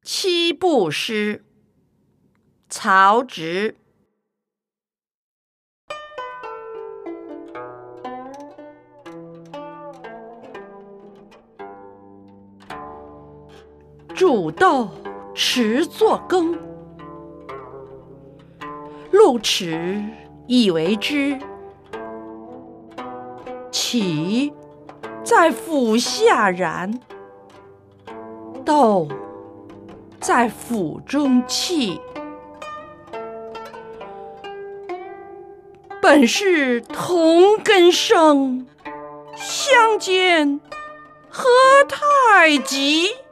七步诗，曹植。煮豆持作羹，露齿以为汁。萁在釜下燃，豆在釜中泣。本是同根生，相煎何太急。